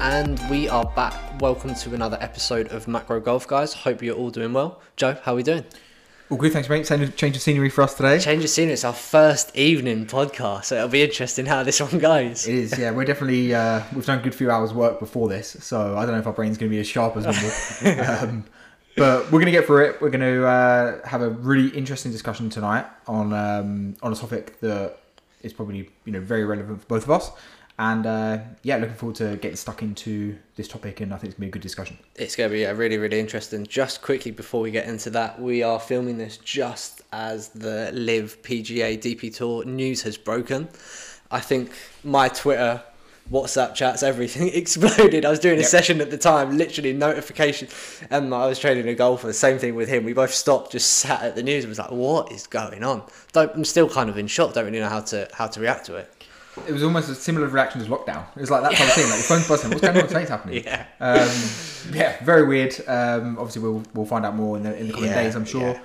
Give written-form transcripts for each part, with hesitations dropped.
And we are back. Welcome to another episode of Macro Golf, guys. Hope you're all doing well. Joe, how are we doing? All good, thanks mate. Change of scenery for us today. Change of scenery. It's our first evening podcast, so it'll be interesting how this one goes. It is, yeah. We're definitely, we've done a good few hours work before this, so I don't know if our brain's going to be as sharp as normal. But we're going to get through it. We're going to have a really interesting discussion tonight on a topic that is probably very relevant for both of us. And looking forward to getting stuck into this topic, and I think it's going to be a good discussion. It's going to be really, really interesting. Just quickly before we get into that, we are filming this just as the LIV PGA DP Tour news has broken. I think my Twitter, WhatsApp chats, everything exploded. I was doing a session at the time, literally notification, and I was training a golfer. The same thing with him. We both stopped, just sat at the news and was like, "What is going on?" I'm still kind of in shock. Don't really know how to react to it. It was almost a similar reaction as lockdown. It was like that type of thing, like your phone's buzzing. What's going on? Something's happening. Very weird. Obviously, we'll find out more in the coming days, I'm sure.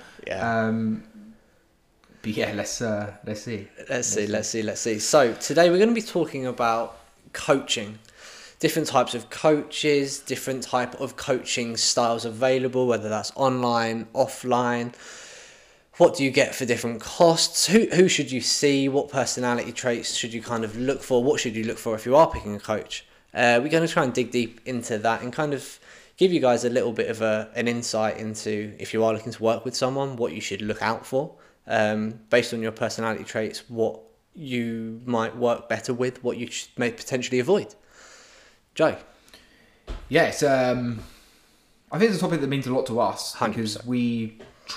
But yeah, let's see. Let's see. So today we're going to be talking about coaching, different types of coaches, different type of coaching styles available, whether that's online, offline. What do you get for different costs? Who should you see? What personality traits should you kind of look for? What should you look for if you are picking a coach? We're going to try and dig deep into that and kind of give you guys a little bit of an insight into, if you are looking to work with someone, what you should look out for. Based on your personality traits, what you might work better with, what you may potentially avoid. Joe? Yes, I think it's a topic that means a lot to us 100%. Because we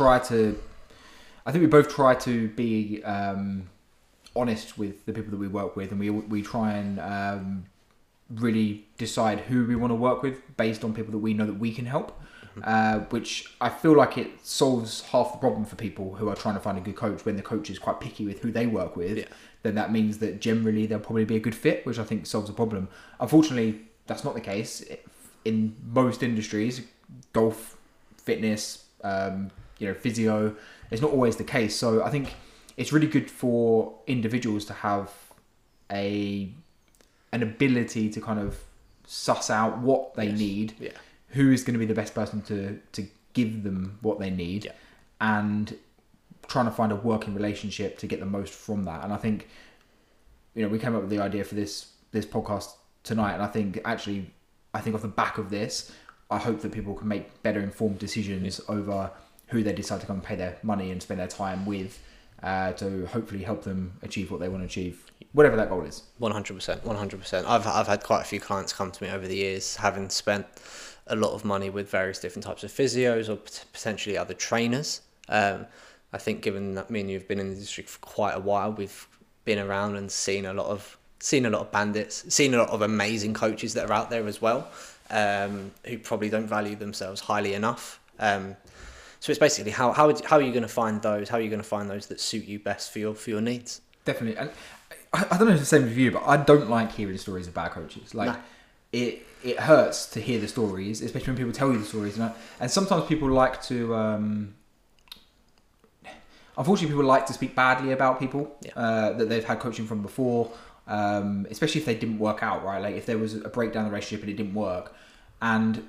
both try to be honest with the people that we work with, and we try and really decide who we want to work with based on people that we know that we can help, which I feel like it solves half the problem for people who are trying to find a good coach. When the coach is quite picky with who they work with, then that means that generally they'll probably be a good fit, which I think solves the problem. Unfortunately, that's not the case in most industries. Golf, fitness, physio, it's not always the case. So I think it's really good for individuals to have an ability to kind of suss out what they need, who is going to be the best person to give them what they need, and trying to find a working relationship to get the most from that. And I think, we came up with the idea for this podcast tonight, and I think off the back of this, I hope that people can make better informed decisions over who they decide to come and pay their money and spend their time with, to hopefully help them achieve what they want to achieve, whatever that goal is. 100%. I've had quite a few clients come to me over the years, having spent a lot of money with various different types of physios or potentially other trainers. I think given that me and you have been in the industry for quite a while, we've been around and seen a lot of bandits, seen a lot of amazing coaches that are out there as well, who probably don't value themselves highly enough. So it's basically how are you going to find those? How are you going to find those that suit you best for your needs? Definitely, and I don't know if it's the same with you, but I don't like hearing stories of bad coaches. It hurts to hear the stories, especially when people tell you the stories. And sometimes people like to, unfortunately, people like to speak badly about people that they've had coaching from before, especially if they didn't work out, right? Like if there was a breakdown in the relationship and it didn't work, and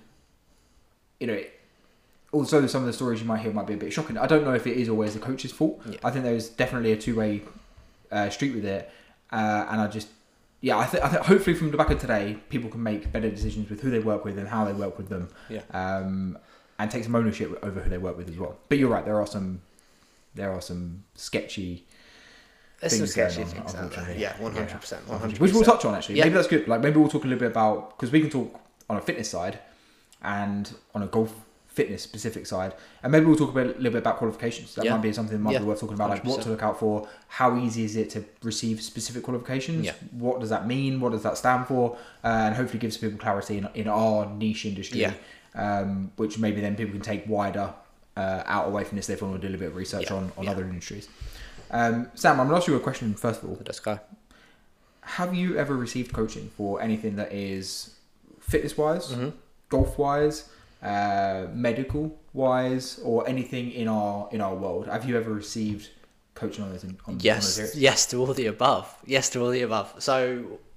also, some of the stories you might hear might be a bit shocking. I don't know if it is always the coach's fault. I think there's definitely a two-way street with it. And I think hopefully from the back of today, people can make better decisions with who they work with and how they work with them. And take some ownership over who they work with as well. But you're right, there are some sketchy things going on, unfortunately. 100%. Which we'll touch on, actually. Maybe that's good. Maybe we'll talk a little bit about, because we can talk on a fitness side and on a golf fitness specific side, and maybe we'll talk a little bit about qualifications. That might be something that might be worth talking about, 100%. Like what to look out for, how easy is it to receive specific qualifications, what does that mean, what does that stand for, and hopefully gives people clarity in our niche industry, which maybe then people can take wider out away from this if they want to do a little bit of research on other industries. Sam, I'm going to ask you a question first of all. Let's go. Have you ever received coaching for anything that is fitness wise, golf wise, medical wise, or anything in our world? Have you ever received coaching on those? Yes to all the above. So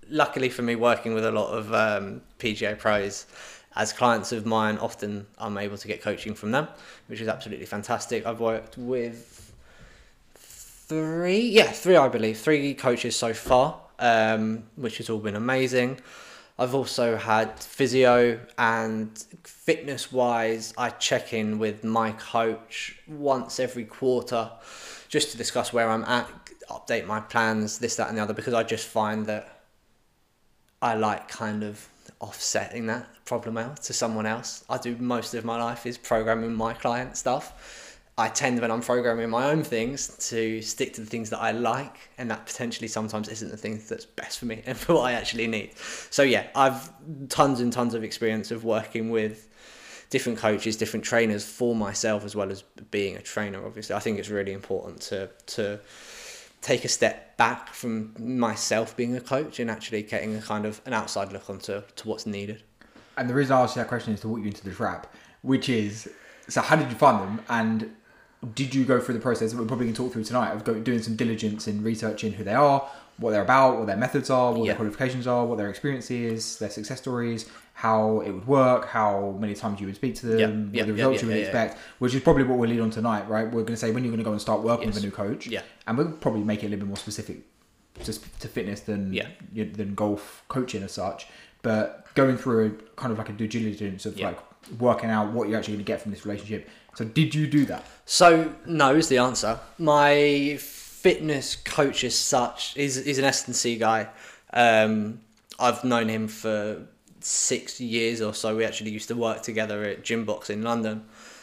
luckily for me, working with a lot of PGA pros as clients of mine, often I'm able to get coaching from them, which is absolutely fantastic. I've worked with three, I believe, three coaches so far, which has all been amazing. I've also had physio, and fitness wise, I check in with my coach once every quarter just to discuss where I'm at, update my plans, this, that and the other, because I just find that I like kind of offsetting that problem out to someone else. I do most of my life is programming my client stuff. I tend, when I'm programming my own things, to stick to the things that I like, and that potentially sometimes isn't the thing that's best for me and for what I actually need. So yeah, I've tons and tons of experience of working with different coaches, different trainers for myself, as well as being a trainer. Obviously, I think it's really important to take a step back from myself being a coach and actually getting a kind of an outside look onto what's needed. And the reason I asked you that question is to walk you into the trap, which is, so how did you find them, and did you go through the process that we're probably going to talk through tonight of doing some diligence in researching who they are, what they're about, what their methods are, what their qualifications are, what their experience is, their success stories, how it would work, how many times you would speak to them, what the results you would expect, which is probably what we'll lead on tonight, right? We're going to say when you're going to go and start working with a new coach, and we'll probably make it a little bit more specific just to fitness than golf coaching as such, but going through a kind of like a due diligence of like working out what you're actually going to get from this relationship. So did you do that? So no is the answer. My fitness coach as such is an S&C guy. I've known him for 6 years or so. We actually used to work together at Gymbox in London.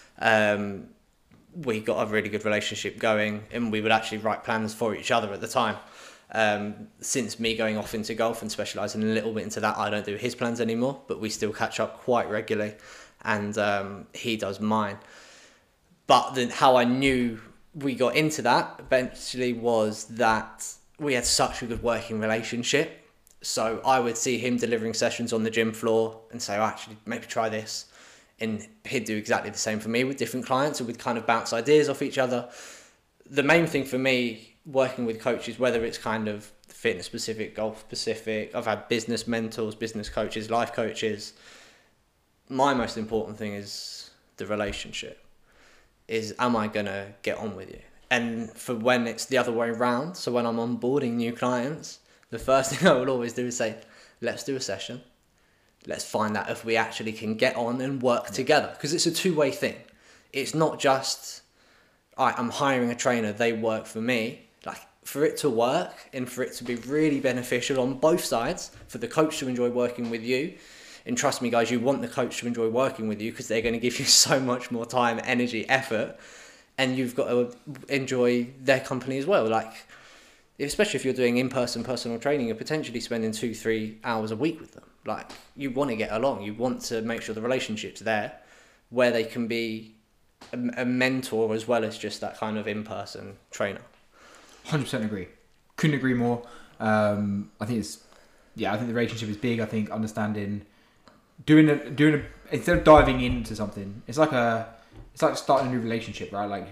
We got a really good relationship going, and we would actually write plans for each other at the time. Since me going off into golf and specialising a little bit into that, I don't do his plans anymore, but we still catch up quite regularly, and he does mine. But then how I knew we got into that eventually was that we had such a good working relationship. So I would see him delivering sessions on the gym floor and say, oh, actually, maybe try this. And he'd do exactly the same for me with different clients, and we'd kind of bounce ideas off each other. The main thing for me working with coaches, whether it's kind of fitness specific, golf specific, I've had business mentors, business coaches, life coaches. My most important thing is the relationship. Is, am I going to get on with you? And for when it's the other way around, so when I'm onboarding new clients, the first thing I will always do is say, let's do a session. Let's find out if we actually can get on and work together. Because it's a two-way thing. It's not just, I'm hiring a trainer, they work for me. Like, for it to work and for it to be really beneficial on both sides, for the coach to enjoy working with you, and trust me, guys, you want the coach to enjoy working with you because they're going to give you so much more time, energy, effort, and you've got to enjoy their company as well. Like, especially if you're doing in-person personal training, you're potentially spending 2-3 hours a week with them. Like, you want to get along. You want to make sure the relationship's there where they can be a mentor as well as just that kind of in-person trainer. 100% agree. Couldn't agree more. I think I think the relationship is big. I think understanding, doing a instead of diving into something, it's like starting a new relationship, right? Like,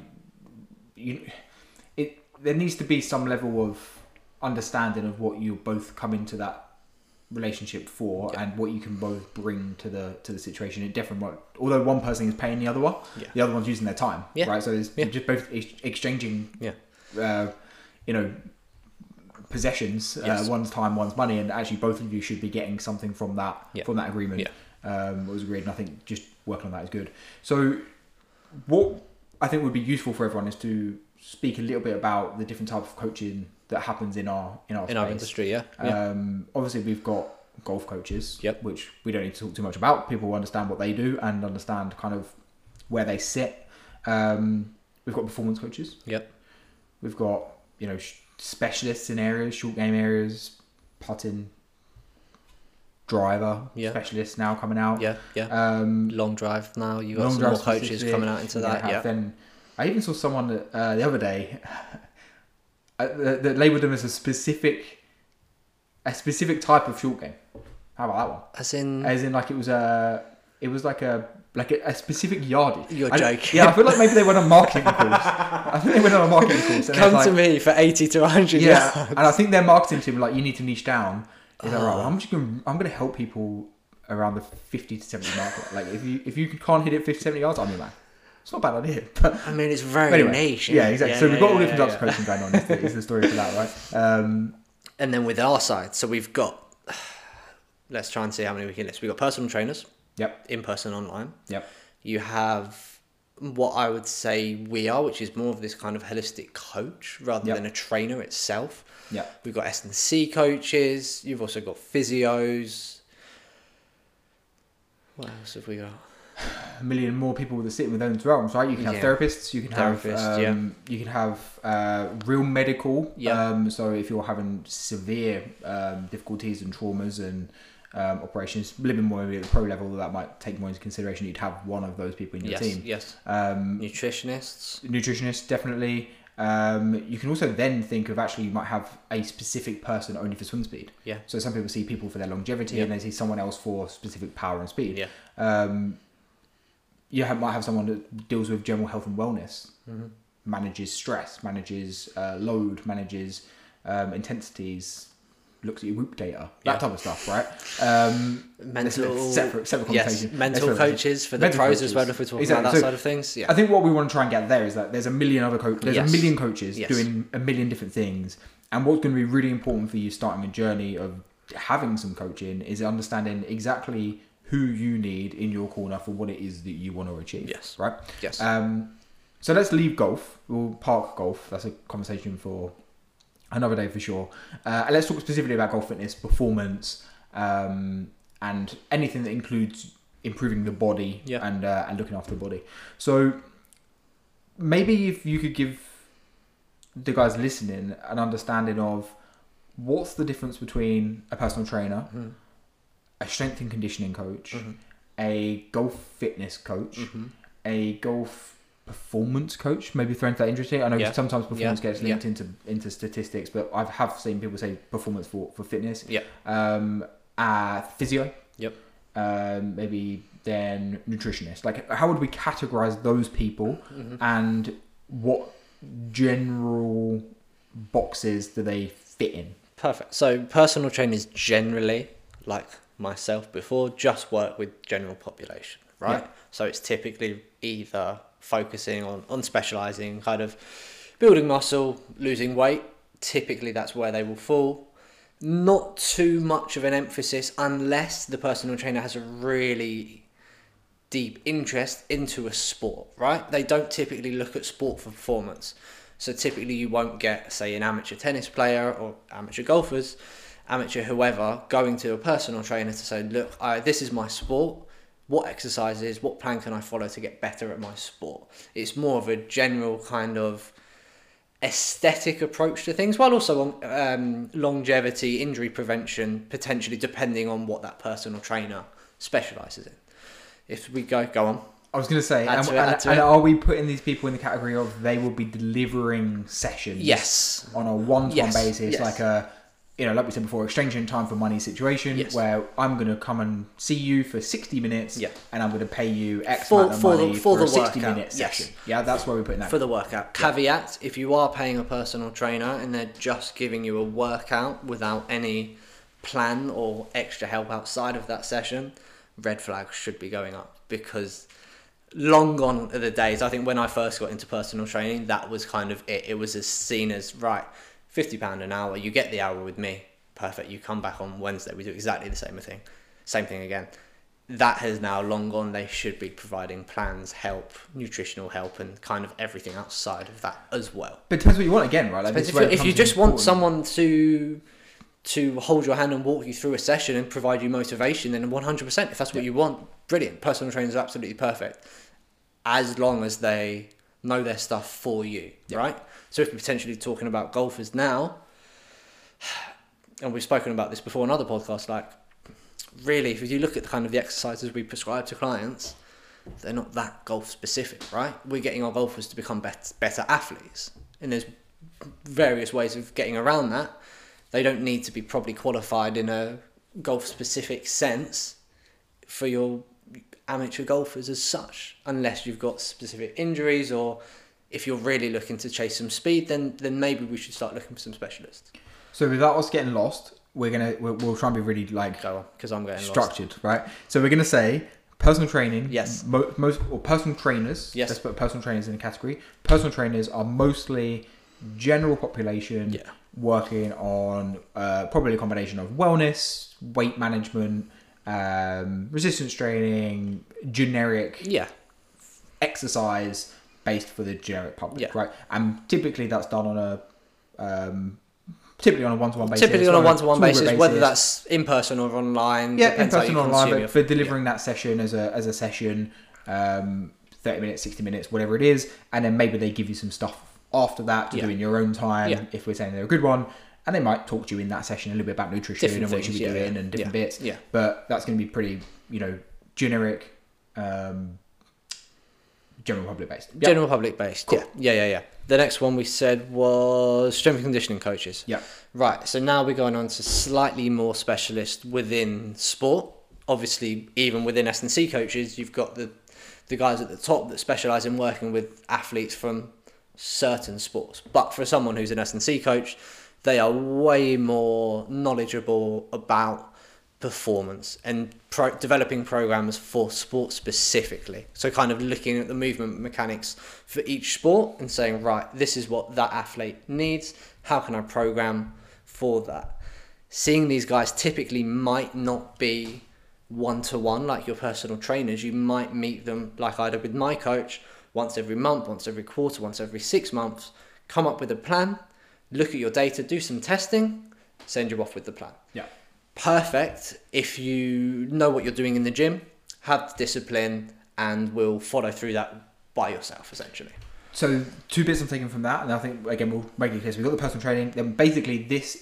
there needs to be some level of understanding of what you both come into that relationship for, and what you can both bring to the situation. It definitely, although one person is paying the other one, the other one's using their time, right? So it's just both exchanging, possessions, one's time, one's money, and actually both of you should be getting something from that agreement. Was agreed, and I think just working on that is good. So what I think would be useful for everyone is to speak a little bit about the different types of coaching that happens in our industry. Obviously we've got golf coaches, which we don't need to talk too much about. People understand what they do and understand kind of where they sit. We've got performance coaches. We've got specialists in areas, short game areas, putting, driver specialists now coming out. Long drive now. You got some more coaches coming out into that. Then I even saw someone that, the other day that labelled them as a specific type of short game. How about that one? As in like it was like a specific yardage. You're joking. Yeah, I feel like maybe they went on a marketing course. I think they went on a marketing course. And Come to me for 80 to 100 yards. And I think their marketing team were like, you need to niche down. Is that right? I'm going to help people around the 50 to 70 mark. Like if you can't hit it 50, 70 yards, I'm your man. It's not a bad idea. But I mean, it's very niche. Yeah, exactly. So we've got all different types of coaching going on. Is the story for that, right? And then with our side, so we've got, let's try and see how many we can list. We've got personal trainers. Yep. In person, online. Yep. You have what I would say we are, which is more of this kind of holistic coach rather than a trainer itself. Yeah. We've got S&C coaches. You've also got physios. What else have we got? A million more people that sit within those realms, right? You can have therapists. You can you can have real medical. Yeah. So if you're having severe difficulties and traumas and operations, a little bit more at the pro level, that might take more into consideration. You'd have one of those people in your team. Yes. Nutritionists, definitely. You can also then think of actually you might have a specific person only for swim speed. Yeah. So some people see people for their longevity and they see someone else for specific power and speed. Yeah. Might have someone that deals with general health and wellness, manages stress, manages load, manages intensities, looks at your whoop data, that type of stuff, right? Separate conversation. Yes, mental coaches for the pros as well, if we're talking about that side of things. Yeah. I think what we want to try and get there is that there's a million other coaches, a million coaches doing a million different things. And what's going to be really important for you starting a journey of having some coaching is understanding exactly who you need in your corner for what it is that you want to achieve. Yes. Right? Yes. So let's leave golf. We'll park golf. That's a conversation for another day for sure. And let's talk specifically about golf fitness, performance, and anything that includes improving the body and looking after the body. So maybe if you could give the guys listening an understanding of what's the difference between a personal trainer, a strength and conditioning coach, a golf fitness coach, a golf performance coach, maybe throwing that interesting. I know sometimes performance gets linked into statistics, but I have seen people say performance for fitness. Physio. Yep. Maybe then nutritionist. Like, how would we categorize those people and what general boxes do they fit in? Perfect. So personal trainers generally, like myself before, just work with general population, right? Yeah. So it's typically either focusing on specializing, kind of building muscle, losing weight. Typically that's where they will fall. Not too much of an emphasis unless the personal trainer has a really deep interest into a sport, right? They don't typically look at sport for performance. So typically you won't get, say, an amateur tennis player or amateur golfers, amateur whoever, going to a personal trainer to say, look, this is my sport. What exercises, what plan can I follow to get better at my sport? It's more of a general kind of aesthetic approach to things, while also longevity, injury prevention, potentially depending on what that personal trainer specialises in. If we go on. I was going to say, and are we putting these people in the category of they will be delivering sessions on a one-to-one basis, like a, like we said before, exchanging time for money situation, where I'm going to come and see you for 60 minutes and I'm going to pay you X amount of money for a 60-minute session. Yeah, that's where we put in that. For the workout. Caveat, if you are paying a personal trainer and they're just giving you a workout without any plan or extra help outside of that session, red flags should be going up, because long gone are the days. I think when I first got into personal training, that was kind of it. It was as seen as, right, £50 an hour, you get the hour with me, perfect, you come back on Wednesday, we do exactly the same thing again. That has now long gone. They should be providing plans, help, nutritional help, and kind of everything outside of that as well. But it depends what you want again, right? Like, if you just want someone to hold your hand and walk you through a session and provide you motivation, then 100%, if that's what you want, brilliant. Personal trainers are absolutely perfect, as long as they know their stuff for you, right? So if we're potentially talking about golfers now, and we've spoken about this before on other podcasts, like, really, if you look at kind of the exercises we prescribe to clients, they're not that golf specific, right? We're getting our golfers to become better athletes, and there's various ways of getting around that. They don't need to be probably qualified in a golf specific sense for your amateur golfers as such, unless you've got specific injuries, or if you're really looking to chase some speed, then maybe we should start looking for some specialists. So without us getting lost, we'll try and be really like Go on, because I'm getting structured, right? So we're gonna say personal training. Yes. Most or personal trainers. Yes. Let's put personal trainers in a category. Personal trainers are mostly general population. Yeah. Working on probably a combination of wellness, weight management, resistance training, generic Yeah. exercise based for the generic public, Yeah. right? And typically that's done on a typically on a one-to-one basis. Typically on a one-to-one smaller basis, whether that's in person or online. yeah, in depends how person you or online, consume but for delivering that session as a session, 30 minutes, 60 minutes, whatever it is, and then maybe they give you some stuff after that to do in your own time, if we're saying they're a good one, and they might talk to you in that session a little bit about nutrition Different and what you things, should be doing and different bits. Yeah. But that's going to be pretty, generic, general public based. Yep. General public based. Cool. Yeah. The next one we said was strength and conditioning coaches. Yeah. Right. So now we're going on to slightly more specialist within sport. Obviously, even within S&C coaches, you've got the guys at the top that specialise in working with athletes from certain sports. But for someone who's an S&C coach, they are way more knowledgeable about performance and developing programs for sport specifically. So kind of looking at the movement mechanics for each sport and saying, right, this is what that athlete needs. How can I program for that? Seeing these guys typically might not be one-to-one like your personal trainers. You might meet them like I did with my coach once every month, once every quarter, once every 6 months, come up with a plan, look at your data, do some testing, send you off with the plan. Yeah. Perfect if you know what you're doing in the gym, have the discipline, and will follow through that by yourself, essentially. So 2 bits I'm taking from that, and I think, again, we'll make it clear. So we've got the personal training, then basically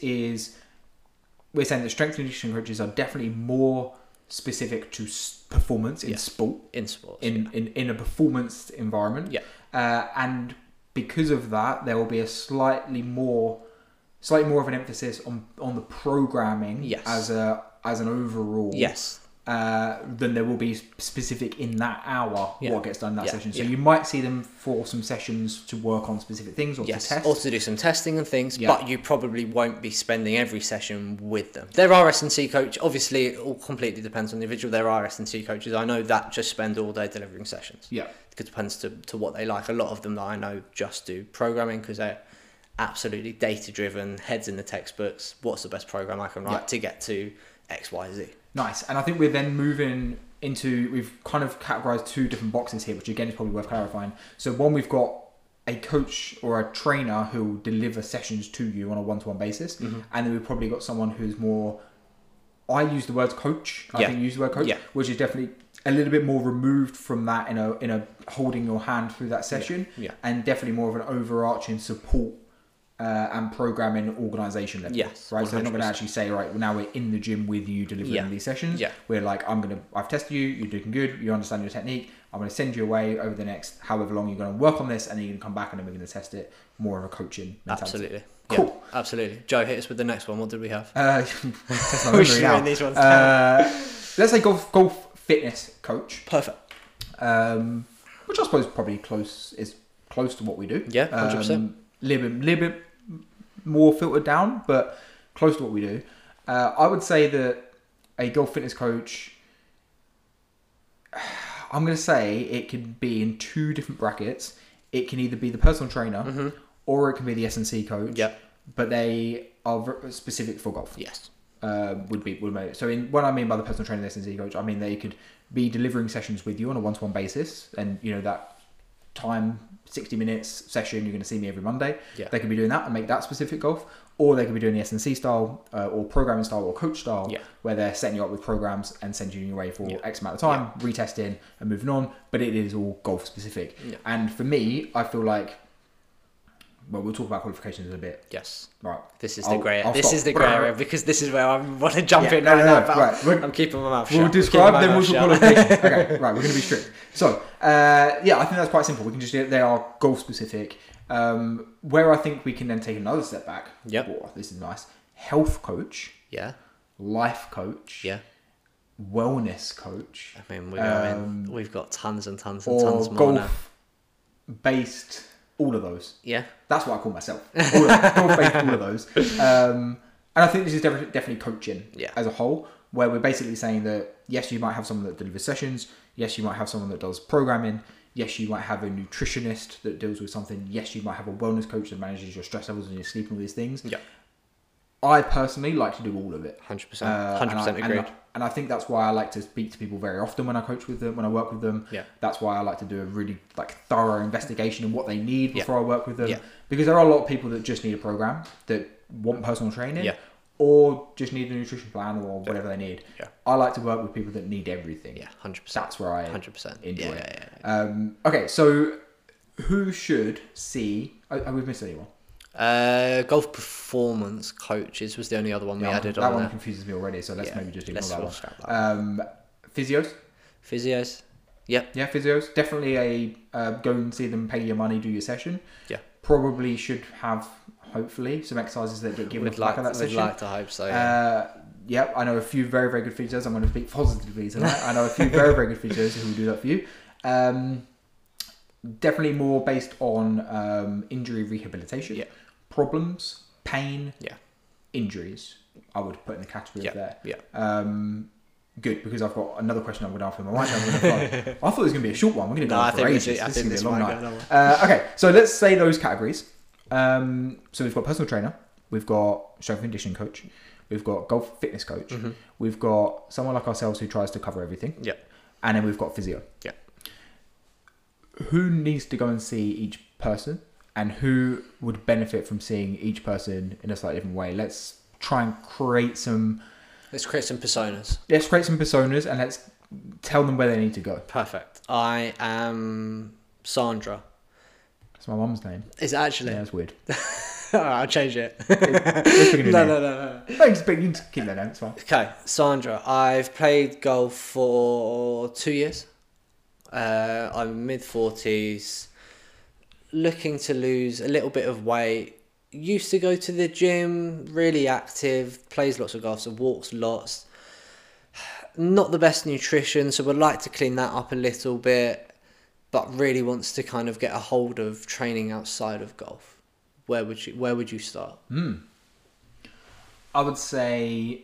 we're saying that strength and conditioning coaches are definitely more specific to performance in sport. In sports. In a performance environment. Yeah. And because of that, there will be a slightly more of an emphasis on the programming as an overall than there will be specific in that hour what gets done in that session. So you might see them for some sessions to work on specific things or to test. Or to do some testing and things, but you probably won't be spending every session with them. There are S&C coaches, obviously it all completely depends on the individual. There are S&C coaches I know that just spend all day delivering sessions. Yeah. It depends to what they like. A lot of them that I know just do programming because they're absolutely data driven, heads in the textbooks. What's the best program I can write to get to X, Y, Z? Nice. And I think we're then moving into, we've kind of categorized 2 different boxes here, which again is probably worth clarifying. So one, we've got a coach or a trainer who will deliver sessions to you on a one-to-one basis. Mm-hmm. And then we've probably got someone who's more, I use the word coach. I think you use the word coach, which is definitely a little bit more removed from that in a holding your hand through that session. And definitely more of an overarching support and programming organisation level. Yes, right. 100%. So they're not going to actually say, right, well, now we're in the gym with you delivering these sessions. Yeah. We're like, I've tested you, you're doing good, you understand your technique. I'm going to send you away over the next however long you're going to work on this, and then you're going to come back and then we're going to test it. More of a coaching mentality. Absolutely. Cool. Yeah, absolutely. Joe, hit us with the next one. What did we have? Test my memory now. These ones down. Let's say golf fitness coach. Perfect. Which I suppose probably is close to what we do. Yeah, 100%. Little bit more filtered down, but close to what we do. I would say that a golf fitness coach, I'm going to say it can be in 2 different brackets. It can either be the personal trainer or it can be the S&C coach. Yeah. But they are specific for golf. Yes. Would make it. So what I mean by the personal trainer and the S&C coach, I mean they could be delivering sessions with you on a one-to-one basis, and that time 60 minutes session, you're going to see me every Monday. Yeah. They could be doing that and make that specific golf, or they could be doing the S&C style or programming style or coach style, where they're setting you up with programs and sending you away for X amount of time, retesting and moving on, but it is all golf specific. And for me, I feel like, well, we'll talk about qualifications in a bit. Yes. Right. This is the grey area because this is where I want to jump in right. I'm keeping my mouth shut. We'll describe, then we'll talk qualifications. Okay, right, we're going to be strict. So, I think that's quite simple. We can just, they are goal specific. Where I think we can then take another step back. Yep. Oh, this is nice. Health coach. Yeah. Life coach. Yeah. Wellness coach. I mean, we've got tons and tons and tons more golf now. Based, all of those. Yeah. That's what I call myself. Golf based, all of those. And I think this is definitely coaching Yeah. as a whole, where we're basically saying that, yes, you might have someone that delivers sessions. Yes, you might have someone that does programming. Yes, you might have a nutritionist that deals with something. Yes, you might have a wellness coach that manages your stress levels and your sleep and all these things. Yeah. I personally like to do all of it. 100%. 100% agreed. And I think that's why I like to speak to people very often when I coach with them, when I work with them. Yeah. That's why I like to do a really thorough investigation of what they need before I work with them. Yeah. Because there are a lot of people that just need a program, that want personal training, Yeah. or just need a nutrition plan or whatever they need. Yeah. I like to work with people that need everything. Yeah, 100%. That's where I 100%. enjoy Yeah. it. Okay, so who should see... Have we missed anyone? Golf performance coaches was the only other one we added that on one there. confuses me already, so let's maybe just ignore that scrap one. Physios? Physios. Yep. Yeah, physios. Definitely go and see them, pay your money, do your session. Yeah. Probably should have, hopefully, some exercises that get given off the back of that session. We'd like to hope so, yeah. Yep, I know a few very, very good physios. I'm going to speak positively tonight. I know a few very, very good physios who will do that for you. Definitely more based on injury rehabilitation, problems, pain, injuries. I would put in the category of there. Yeah. Good, because I've got another question I'm going to ask them. I thought it was going to be a short one. We're going to go on for ages. This is going to be a long night. Okay, so let's say those categories. So we've got personal trainer, we've got strength and conditioning coach, we've got golf fitness coach, we've got someone like ourselves who tries to cover everything, and then we've got physio. Yeah. Who needs to go and see each person, and who would benefit from seeing each person in a slightly different way? Let's try and create some... Let's create some personas. Let's create some personas and let's tell them where they need to go. Perfect. I am Sandra. That's my mum's name. Is it actually? Yeah, that's weird. Alright, I'll change it. No. Thanks, but you can keep that name, it's fine. Okay, Sandra. I've played golf for 2 years. I'm mid-40s, looking to lose a little bit of weight. Used to go to the gym, really active, plays lots of golf, so walks lots. Not the best nutrition, so would like to clean that up a little bit, but really wants to kind of get a hold of training outside of golf. Where would you start? I would say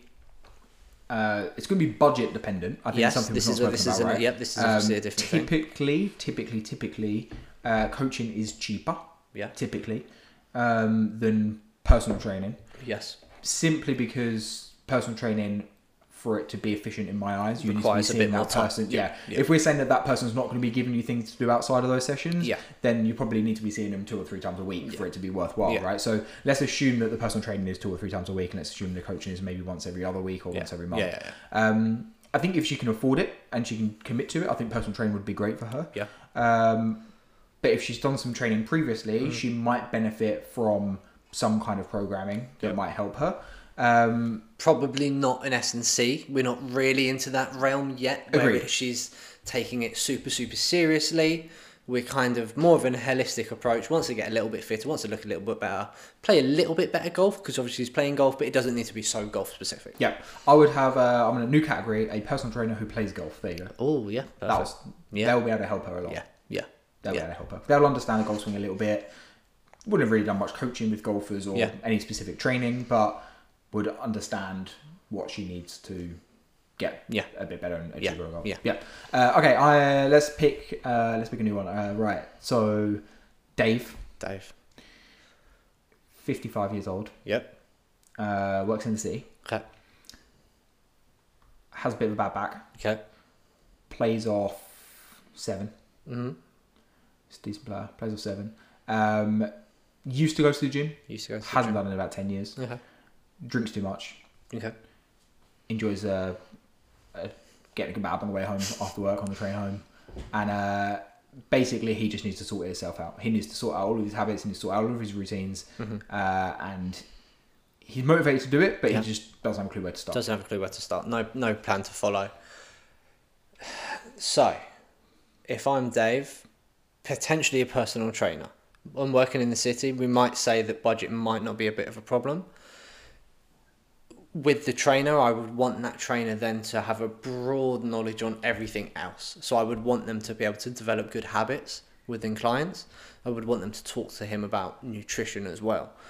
it's going to be budget dependent. I think yes, some people this is obviously a different thing. Typically, coaching is cheaper. Yeah. Typically. Than personal training. Yes. Simply because personal training, for it to be efficient in my eyes, you requires need to be seeing that person. Yeah. If we're saying that person's not going to be giving you things to do outside of those sessions, then you probably need to be seeing them 2 or 3 times a week for it to be worthwhile, right? So let's assume that the personal training is 2 or 3 times a week, and let's assume the coaching is maybe once every other week or once every month. I think if she can afford it and she can commit to it, I think personal training would be great for her. Yeah. But if she's done some training previously, she might benefit from some kind of programming that might help her. Probably not an S&C. We're not really into that realm yet. Where she's taking it super, super seriously. We're kind of more of a holistic approach. Wants to get a little bit fitter, wants to look a little bit better, play a little bit better golf, because obviously she's playing golf, but it doesn't need to be so golf specific. Yeah. I would have, I'm in a new category, a personal trainer who plays golf. There you go. Oh, yeah. They'll be able to help her a lot. Yeah. They'll be able to help her. They'll understand the golf swing a little bit. Wouldn't have really done much coaching with golfers or any specific training, but would understand what she needs to get a bit better and achieve her goal. Okay, let's pick a new one. Right. So Dave. 55 years old. Yep. Works in the city. Okay. Has a bit of a bad back. Okay. Plays off 7. Mm-hmm. It's a decent player. Plays off 7. Used to go to the gym. Hasn't done it in about 10 years. Okay. Drinks too much. Okay. Enjoys getting a kebab on the way home after work on the train home. And basically he just needs to sort himself out. He needs to sort out all of his habits. He needs to sort out all of his routines. And he's motivated to do it, but he just doesn't have a clue where to start. Doesn't have a clue where to start. No plan to follow. So, if I'm Dave, potentially a personal trainer, I'm working in the city, we might say that budget might not be a bit of a problem. With the trainer, I would want that trainer then to have a broad knowledge on everything else. So I would want them to be able to develop good habits within clients. I would want them to talk to him about nutrition as well.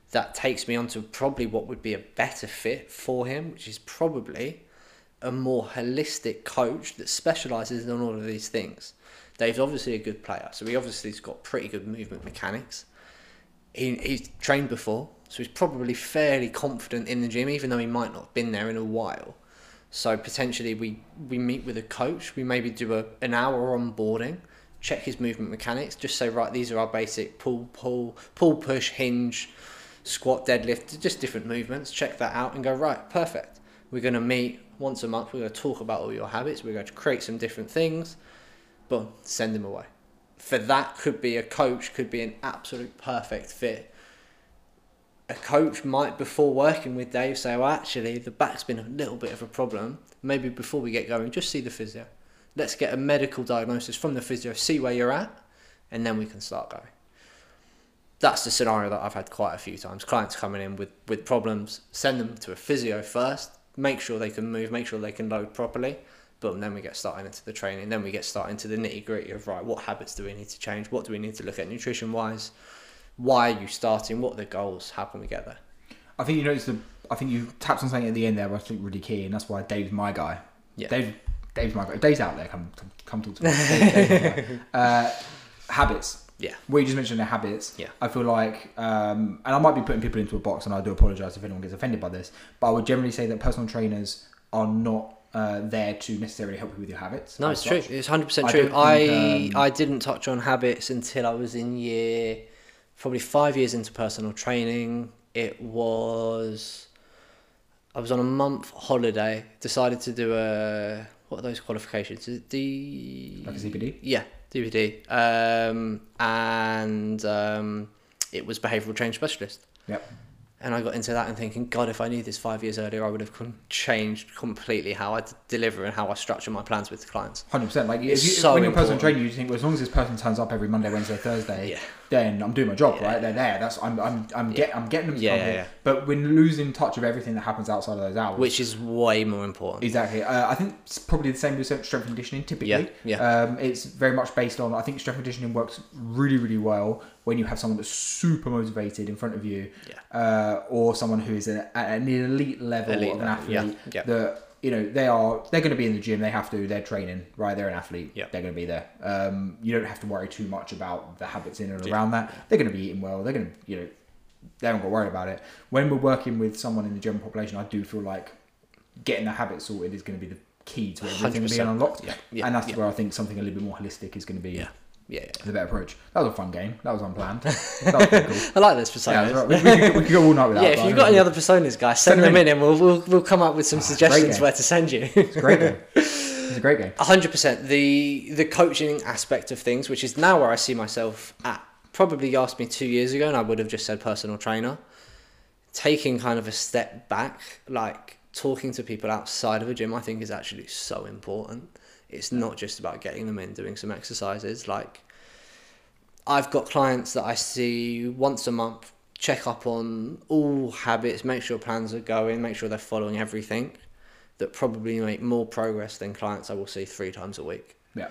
that takes me on to probably what would be a better fit for him, which is probably a more holistic coach that specialises in all of these things. Dave's obviously a good player, so he obviously has got pretty good movement mechanics. He's trained before, so he's probably fairly confident in the gym, even though he might not have been there in a while. So potentially we meet with a coach, we maybe do an hour onboarding, check his movement mechanics, just say, right, these are our basic pull, push, hinge, squat, deadlift, just different movements, check that out and go, right, perfect. We're going to meet once a month, we're going to talk about all your habits, we're going to create some different things, boom, send him away. For that could be a coach, could be an absolute perfect fit. A coach might, before working with Dave, say, well, actually, the back's been a little bit of a problem. Maybe before we get going, just see the physio. Let's get a medical diagnosis from the physio, see where you're at, and then we can start going. That's the scenario that I've had quite a few times. Clients coming in with problems, send them to a physio first, make sure they can move, make sure they can load properly. Boom, then we get started into the training. Then we get started into the nitty gritty of, right, what habits do we need to change? What do we need to look at nutrition wise? Why are you starting? What are the goals? How can we get there? I think I think you tapped on something at the end there, which I think really key, and that's why Dave's my guy. Yeah. Dave's my guy. Dave's out there. Come talk to me. Dave's my guy. Habits. Yeah. What you just mentioned, the habits. Yeah. I feel like, and I might be putting people into a box, and I do apologise if anyone gets offended by this, but I would generally say that personal trainers are not there to necessarily help you with your habits. No, it's true. It's 100% true. I didn't touch on habits until I was in probably 5 years into personal training. I was on a month holiday, decided to do what are those qualifications? Like a CPD? Yeah, DPD. And it was behavioural change specialist. Yep. And I got into that and thinking, God, if I knew this 5 years earlier, I would have changed completely how I deliver and how I structure my plans with the clients. 100%. Like So when you're a personal important. trainer, you think, well, as long as this person turns up every Monday, Wednesday, Thursday, then I'm doing my job, right? They're there. I'm getting them to come here. But when losing touch of everything that happens outside of those hours, which is way more important. Exactly. I think it's probably the same with strength and conditioning. Typically, it's very much based on. I think strength and conditioning works really, really well when you have someone that's super motivated in front of you, or someone who is at an elite level of an athlete. That they're going to be in the gym. They're training, right? They're an athlete. They're going to be there. You don't have to worry too much about the habits in and around that. They're going to be eating well. They're going to, they haven't got to worry about it. When we're working with someone in the general population, I do feel like getting the habits sorted is going to be the key to everything 100%. being unlocked. And that's where I think something a little bit more holistic is going to be the better approach. That was a fun game. That was unplanned. That was pretty cool. I like those personas. Right. We could go all night with that. Yeah, if you've got any other personas, guys, send them in and we'll come up with some suggestions where to send you. It's a great game. It's a great game. 100%. The coaching aspect of things, which is now where I see myself at. Probably asked me 2 years ago and I would have just said personal trainer. Taking kind of a step back, like talking to people outside of a gym, I think is actually so important. It's not just about getting them in, doing some exercises. Like, I've got clients that I see once a month, check up on all habits, make sure plans are going, make sure they're following everything, that probably make more progress than clients I will see 3 times a week. Yeah.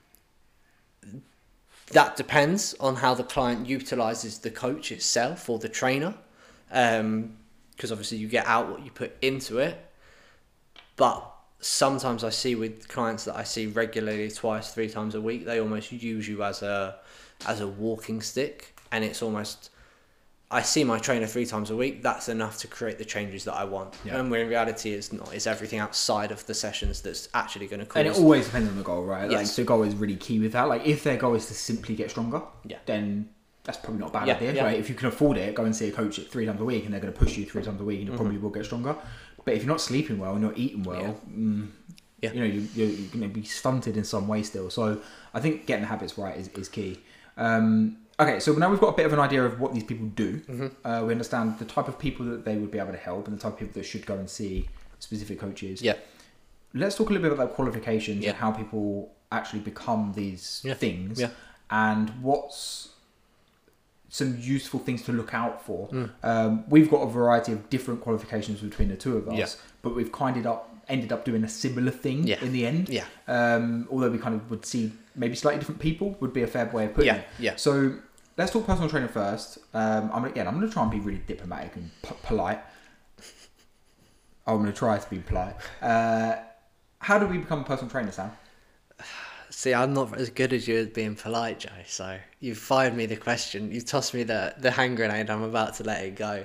That depends on how the client utilises the coach itself or the trainer. Because obviously you get out what you put into it. But sometimes I see with clients that I see regularly 2-3 times a week, they almost use you as a walking stick, and it's almost, I see my trainer 3 times a week, that's enough to create the changes that I want. And when in reality it's not, it's everything outside of the sessions that's actually going to cause. And it always depends on the goal, right? Yes. Like, the goal is really key with that. Like, if their goal is to simply get stronger, then that's probably not a bad idea, right? If you can afford it, go and see a coach 3 times a week and they're going to push you 3 times a week and you probably will get stronger. But if you're not sleeping well and you're eating well, you're going to be stunted in some way still. So I think getting the habits right is key. Okay, so now we've got a bit of an idea of what these people do. We understand the type of people that they would be able to help and the type of people that should go and see specific coaches. Let's talk a little bit about qualifications and how people actually become these things and what's some useful things to look out for. We've got a variety of different qualifications between the two of us, but we've ended up doing a similar thing in the end. Although we kind of would see maybe slightly different people would be a fair way of putting it. So let's talk personal training first. I'm gonna try and be really diplomatic and polite. I'm gonna try to be polite. How do we become a personal trainer, Sam? See, I'm not as good as you at being polite, Joe. So you've fired me the question. You've tossed me the hand grenade. I'm about to let it go.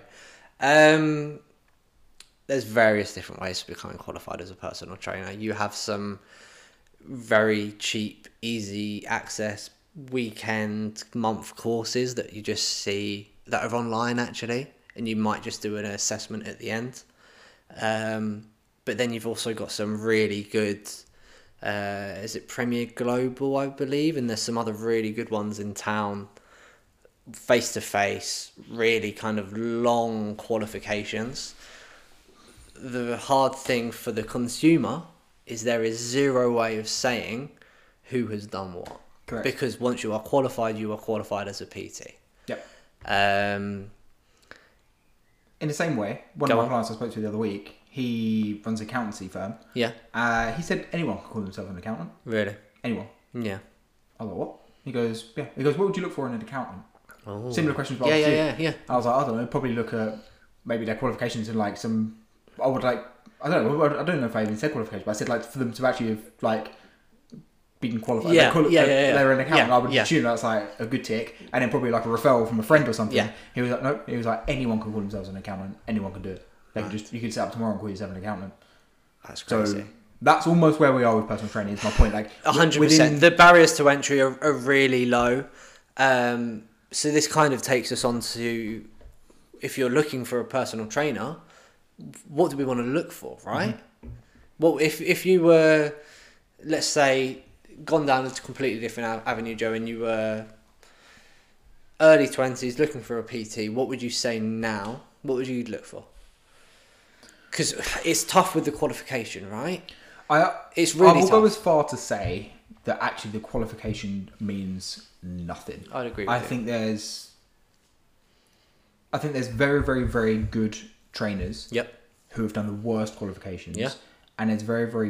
There's various different ways to becoming qualified as a personal trainer. You have some very cheap, easy access weekend, month courses that you just see that are online actually, and you might just do an assessment at the end. But then you've also got some really good, is it Premier Global, I believe, and there's some other really good ones in town, face to face, really kind of long qualifications. The hard thing for the consumer is there is zero way of saying who has done what. Correct. Because once you are qualified as a PT. Yep. Um, In the same way, one of my clients I spoke to the other week, he runs an accountancy firm. Yeah. He said anyone can call themselves an accountant. Really? Anyone. Yeah. I was like, what? He goes, yeah. He goes, what would you look for in an accountant? Oh. Similar questions. Yeah. I was like, I don't know. Probably look at maybe their qualifications and like some. I don't know if I even said qualifications, but I said like for them to actually have like been qualified. Yeah. They're an accountant. Yeah. I would assume that's like a good tick, and then probably like a referral from a friend or something. Yeah. He was like, no. He was like, anyone can call themselves an accountant. Anyone can do it. They can you could set up tomorrow and call yourself an accountant. That's crazy. So that's almost where we are with personal training. Is my point. Like 100%. The barriers to entry are really low. So this kind of takes us on to, if you're looking for a personal trainer, what do we want to look for, right? Mm-hmm. Well, if you were, let's say, gone down a completely different avenue, Joe, and you were early 20s looking for a PT, what would you say now? What would you look for? Because it's tough with the qualification, right? It's really tough. I will go as far to say that actually the qualification means nothing. I'd agree with you. I think there's very, very, very good trainers who have done the worst qualifications. Yeah. And it's very, very...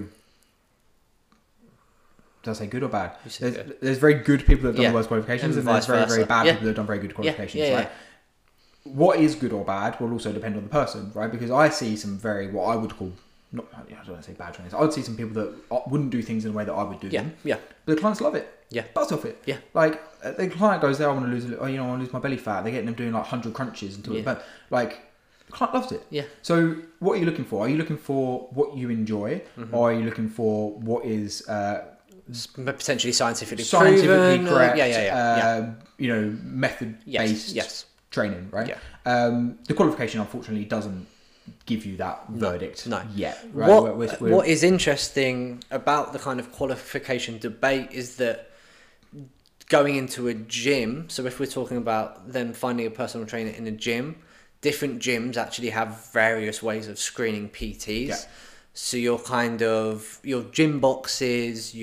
Did I say good or bad? There's very good people that have done the worst qualifications, and there's very, very bad people that have done very good qualifications, right? What is good or bad will also depend on the person, right? Because I see some what I would call, I don't want to say bad trainers. I would see some people that wouldn't do things in the way that I would do them. Yeah. But the clients love it. Yeah. Buzz off it. Yeah. Like, the client goes there, I want to lose I want to lose my belly fat. They're getting them doing like 100 crunches until the client loves it. Yeah. So what are you looking for? Are you looking for what you enjoy? Mm-hmm. Or are you looking for what is... potentially scientifically proven, correct, method-based training, right? Yeah. The qualification, unfortunately, doesn't give you that verdict yet. Right? What is interesting about the kind of qualification debate is that going into a gym, so if we're talking about then finding a personal trainer in a gym, different gyms actually have various ways of screening PTs. Yeah. So your gym boxes,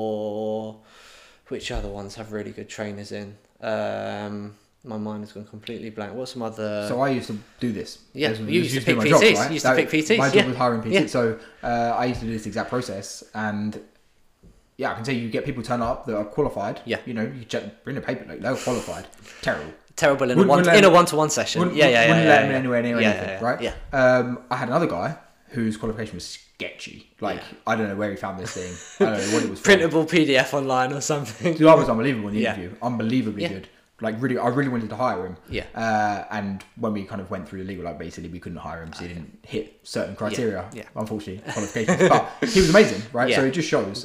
which other ones have really good trainers in? My mind has gone completely blank. What's some other... So I used to do this. Yeah, you used to pick PTs. Job, right? You used to pick PTs. My job was hiring PTs. Yeah. So I used to do this exact process, and I can tell you get people turn up that are qualified. Yeah. You bring a paper, like they're qualified. Terrible in a one-to-one session. Wouldn't let them in anywhere near anything, right? Yeah. I had another guy whose qualification was sketchy. I don't know where he found this thing. I don't know what it was. Printable PDF online or something. So that was unbelievable in the interview. Unbelievably good. Like really, I really wanted to hire him. Yeah. And when we kind of went through the legal, basically we couldn't hire him, so he didn't hit certain criteria. Yeah. Unfortunately, qualifications. But he was amazing, right? Yeah. So it just shows.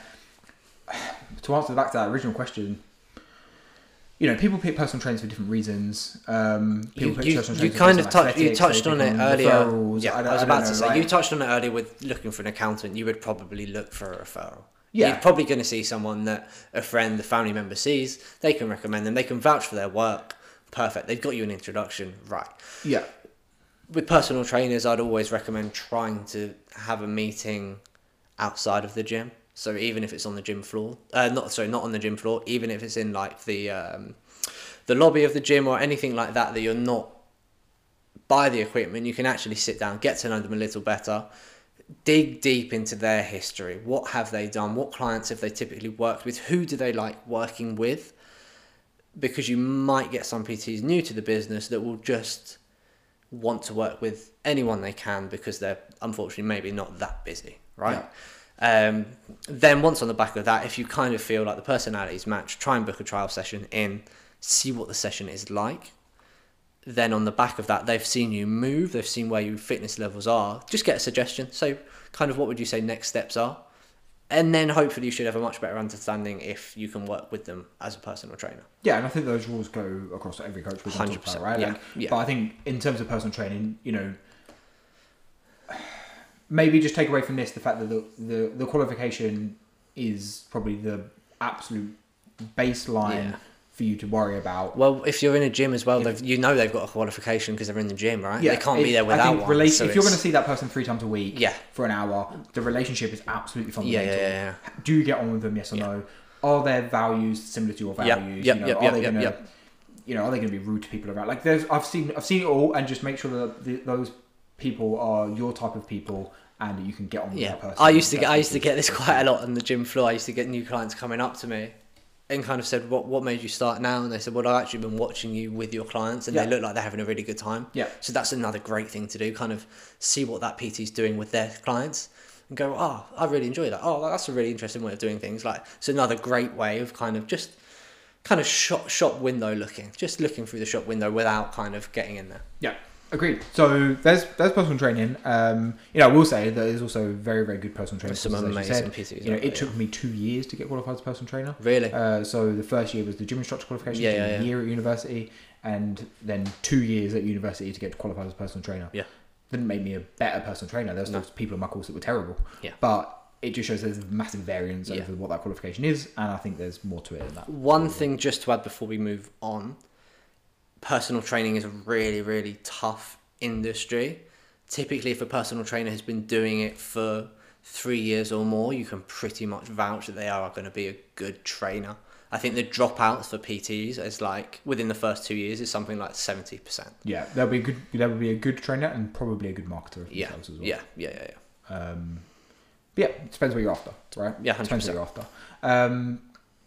To answer back to that original question, people pick personal trainers for different reasons. You touched on it earlier. Referrals. Yeah, I was about to say, you touched on it earlier with looking for an accountant. You would probably look for a referral. Yeah. You're probably going to see someone that a friend, a family member sees. They can recommend them. They can vouch for their work. Perfect. They've got you an introduction. Right. Yeah. With personal trainers, I'd always recommend trying to have a meeting outside of the gym. So even if it's on the gym floor, not on the gym floor, even if it's in like the lobby of the gym or anything like that, that you're not by the equipment, you can actually sit down, get to know them a little better, dig deep into their history. What have they done? What clients have they typically worked with? Who do they like working with? because you might get some PTs new to the business that will just want to work with anyone they can because they're unfortunately maybe not that busy, right? Then once on the back of that, if you kind of feel like the personalities match, try and book a trial session in, see what the session is like. Then on the back of that, they've seen you move, they've seen where your fitness levels are, just get a suggestion. So kind of what would you say next steps are? And then hopefully you should have a much better understanding if you can work with them as a personal trainer. Yeah, and I think those rules go across every coach. 100%, right? yeah, yeah. But I think in terms of personal training, maybe just take away from this the fact that the qualification is probably the absolute baseline for you to worry about. Well, if you're in a gym as well, they've got a qualification because they're in the gym, right? Yeah, they can't be there without one. If you're going to see that person 3 times a week for an hour, the relationship is absolutely fundamental. Yeah. Do you get on with them, yes or no? Are their values similar to your values? Are they going to be rude to people around? Like I've seen it all, and just make sure that those people are your type of people and that you can get on with that person. I used to get this quite a lot on the gym floor. I used to get new clients coming up to me and kind of said, what made you start now? And they said, well, I've actually been watching you with your clients, and they look like they're having a really good time. Yeah. So that's another great thing to do, kind of see what that PT's doing with their clients and go, oh, I really enjoy that. Oh, that's a really interesting way of doing things. Like, it's another great way of kind of shop window looking, just looking through the shop window without kind of getting in there. Yeah. Agreed. So there's personal training. I will say that there's also very, very good personal training. Some amazing PTs. It took me 2 years to get qualified as a personal trainer. Really? So the first year was the gym instructor qualification. A year at university, and then 2 years at university to get qualified as a personal trainer. Yeah. Didn't make me a better personal trainer. There's still people in my course that were terrible. Yeah. But it just shows there's a massive variance over what that qualification is, and I think there's more to it than that. One thing just to add before we move on. Personal training is a really, really tough industry. Typically, if a personal trainer has been doing it for 3 years or more, you can pretty much vouch that they are going to be a good trainer. I think the dropouts for PTs is like within the first 2 years is something like 70%. Yeah, that would be a good trainer and probably a good marketer of themselves as well. Yeah. But it depends what you're after, right? Yeah, 100%. Depends what you're after.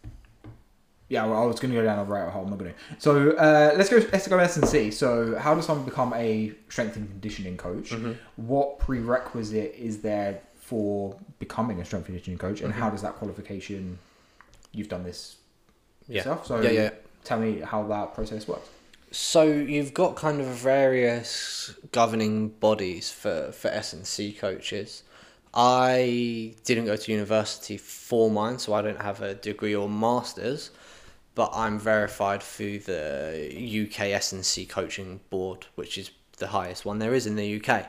I was going to go down a rabbit hole. I'm not going to. So let's go S&C. So how does someone become a strength and conditioning coach? Mm-hmm. What prerequisite is there for becoming a strength and conditioning coach, and how does that qualification? You've done this yourself, so tell me how that process works. So you've got kind of various governing bodies for S&C coaches. I didn't go to university for mine, so I don't have a degree or master's, but I'm verified through the UK S&C coaching board, which is the highest one there is in the UK.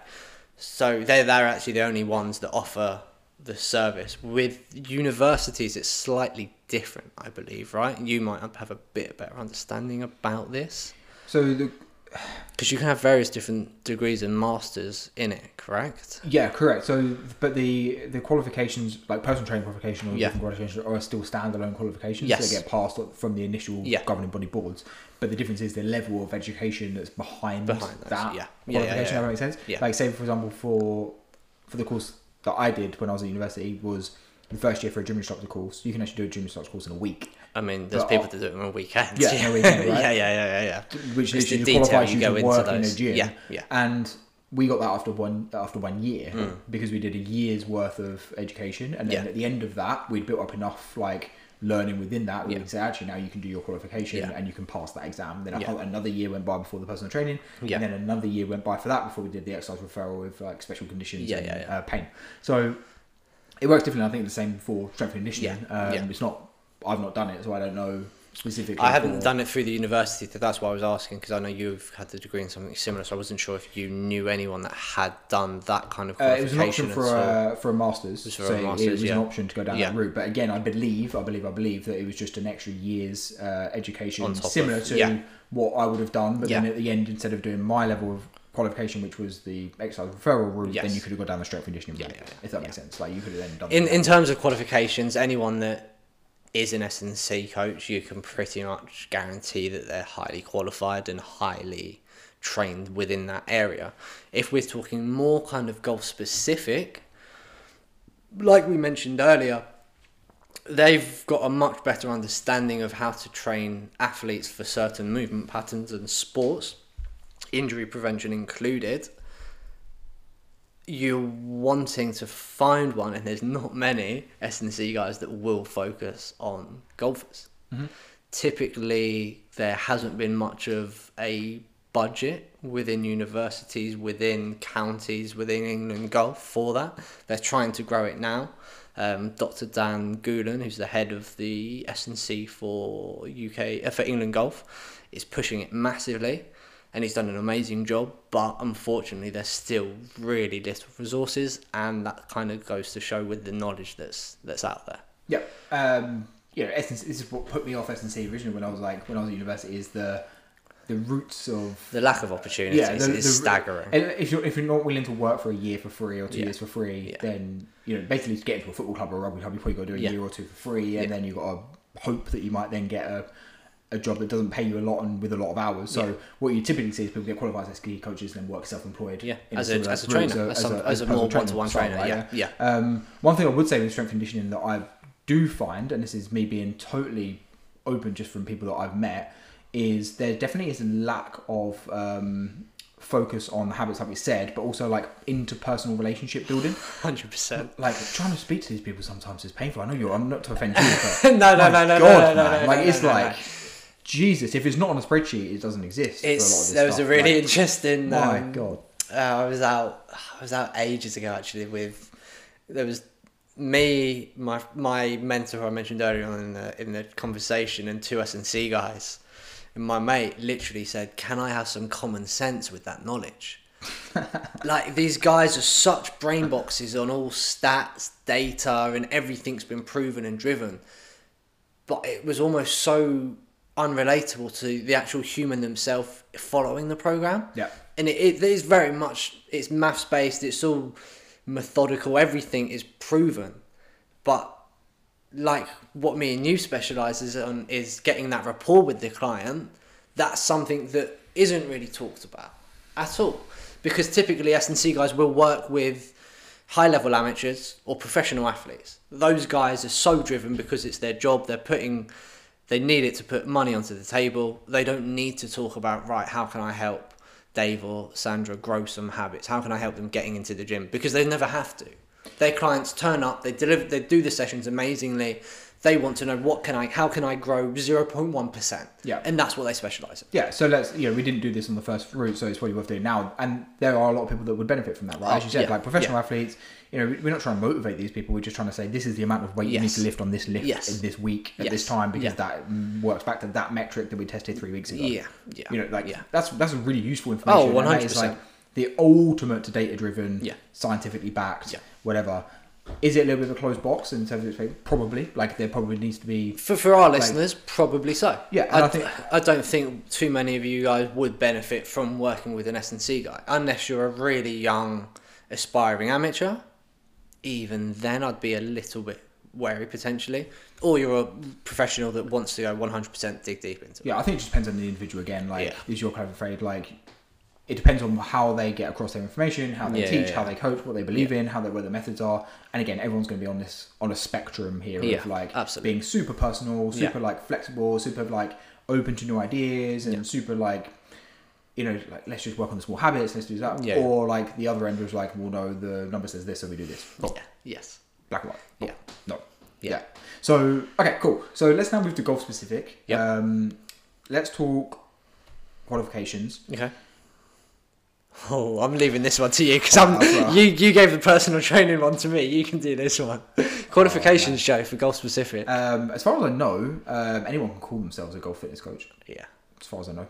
So they're actually the only ones that offer the service. With universities, it's slightly different, I believe, right? You might have a bit better understanding about this. So because you can have various different degrees and masters in it, correct? Yeah, correct. So, but the qualifications, like personal training qualification or different qualifications, are still standalone qualifications. Yes. They get passed from the initial governing body boards. But the difference is the level of education that's behind that qualification. If that makes sense. Yeah. Like, say for example, for the course that I did when I was at university was the first year for a gym instructor course. You can actually do a gym instructor course in a week. I mean, there's people that do it on a weekend. Yeah, on a weekend, right? Yeah. Which it's literally qualifies you to work in a gym. Yeah. And we got that after one year because we did a year's worth of education, and then at the end of that, we'd built up enough like learning within that. We could say, actually, now you can do your qualification and you can pass that exam. Then another year went by before the personal training, and then another year went by for that before we did the exercise referral with like special conditions and pain. So it works differently. I think it's the same for strength and conditioning. It's not. I've not done it, so I don't know specifically. I haven't done it through the university, so that's why I was asking, because I know you've had the degree in something similar, so I wasn't sure if you knew anyone that had done that kind of qualification. It was an option for a master's. It was an option to go down that route. But again, I believe that it was just an extra year's education similar to what I would have done. But then at the end, instead of doing my level of qualification, which was the exercise referral route, then you could have gone down the strength and conditioning route. If that makes sense. Like you could have then done. In terms of qualifications, anyone that is an S&C coach, you can pretty much guarantee that they're highly qualified and highly trained within that area. If we're talking more kind of golf specific, like we mentioned earlier, they've got a much better understanding of how to train athletes for certain movement patterns and sports, injury prevention included. You're wanting to find one, and there's not many S&C guys that will focus on golfers. Mm-hmm. Typically, there hasn't been much of a budget within universities, within counties, within England Golf for that. They're trying to grow it now. Dr. Dan Goolan, who's the head of the S&C for England Golf, is pushing it massively. And he's done an amazing job, but unfortunately there's still really little resources, and that kind of goes to show with the knowledge that's out there. Yeah, S&C, this is what put me off S&C originally when I was at university, is the roots of the lack of opportunities is staggering. If you're not willing to work for a year for free or 2 years for free, then basically to get into a football club or a rugby club, you probably got to do a year or two for free, and then you got to hope that you might then get a job that doesn't pay you a lot and with a lot of hours. So what you typically see is people get qualified as ski coaches and then work self-employed. Yeah, as a trainer, as a more one-to-one trainer. Right? One thing I would say with strength conditioning that I do find, and this is me being totally open just from people that I've met, is there definitely is a lack of focus on habits, like we said, but also like interpersonal relationship building. 100%. Like trying to speak to these people sometimes is painful. I know I'm not to offend you, but no. Jesus, if it's not on a spreadsheet, it doesn't exist. There was a really interesting. My God. I was out ages ago actually. There was me, my mentor who I mentioned earlier on in the conversation, and two S&C guys. And my mate literally said, "Can I have some common sense with that knowledge?" Like, these guys are such brain boxes on all stats, data, and everything's been proven and driven. But it was almost so unrelatable to the actual human themselves following the program. Yeah. And it is very much, it's maths based, it's all methodical, everything is proven. But like what me and you specialise on is getting that rapport with the client. That's something that isn't really talked about at all. Because typically S&C guys will work with high-level amateurs or professional athletes. Those guys are so driven because it's their job. They need it to put money onto the table. They don't need to talk about, right, how can I help Dave or Sandra grow some habits? How can I help them getting into the gym? Because they never have to. Their clients turn up, they do the sessions amazingly. They want to know how can I grow 0.1%? Yeah. And that's what they specialise in. Yeah, so we didn't do this on the first route, so it's probably worth doing now. And there are a lot of people that would benefit from that, right? As you said, like professional athletes, we're not trying to motivate these people. We're just trying to say, this is the amount of weight you need to lift on this lift in this week at this time, because that works back to that metric that we tested 3 weeks ago. That's a really useful information. Oh, 100%. It's like the ultimate data-driven, scientifically backed, whatever. Is it a little bit of a closed box in terms of its probably? Like, there probably needs to be... For our listeners, probably so. Yeah, and I don't think too many of you guys would benefit from working with an S&C guy, unless you're a really young, aspiring amateur. Even then, I'd be a little bit wary, potentially. Or you're a professional that wants to go 100% dig deep into it. Yeah, I think it just depends on the individual again. Like, is your kind of afraid, like... It depends on how they get across their information, how they teach, how they coach, what they believe in, what their methods are. And again, everyone's going to be on a spectrum here of like being super personal, super like flexible, super like open to new ideas, and super like, like, let's just work on the small habits, let's do that. Yeah. Or like the other end was like, well, no, the number says this, so we do this. Oh. Yes. Black and white. Oh. Yeah. No. Yeah. So, okay, cool. So let's now move to golf specific. Yep. Let's talk qualifications. Okay. Oh, I'm leaving this one to you because you gave the personal training one to me. You can do this one. Qualifications, Joe, for golf specific. As far as I know, anyone can call themselves a golf fitness coach. Yeah. As far as I know.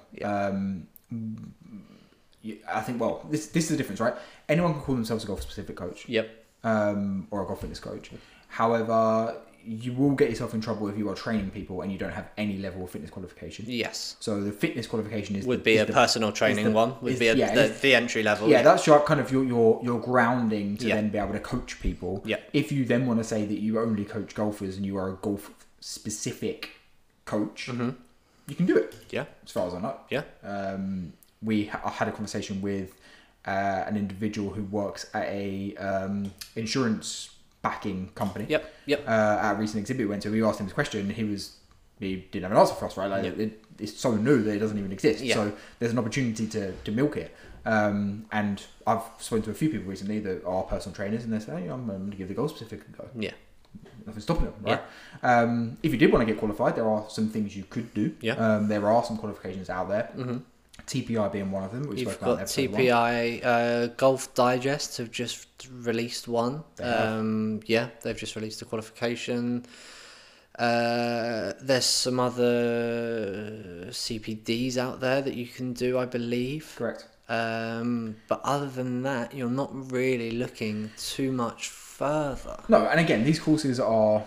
Yeah. I think, this is the difference, right? Anyone can call themselves a golf specific coach. Yep. Or a golf fitness coach. However, you will get yourself in trouble if you are training people and you don't have any level of fitness qualification. Yes. So the fitness qualification would be a personal training one. Would be the entry level. Yeah, that's your kind of your grounding to then be able to coach people. Yeah. If you then want to say that you only coach golfers and you are a golf specific coach, you can do it. Yeah. As far as I know. Yeah. I had a conversation with an individual who works at a insurance backing company. Yep. At a recent exhibit we went to, we asked him this question. He didn't have an answer for us, right? Like it's so new that it doesn't even exist. Yeah. So there's an opportunity to milk it. And I've spoken to a few people recently that are personal trainers, and they say, I'm going to give the Goal Specific a go. Yeah. Nothing's stopping them, right? If you did want to get qualified, there are some things you could do. Yeah. There are some qualifications out there. Mm-hmm. TPI being one of them. We You've spoke about got episode TPI, Golf Digest have just released one. They have. Yeah, they've just released a qualification. There's some other CPDs out there that you can do, I believe. Correct. But other than that, you're not really looking too much further. No, and again, these courses are,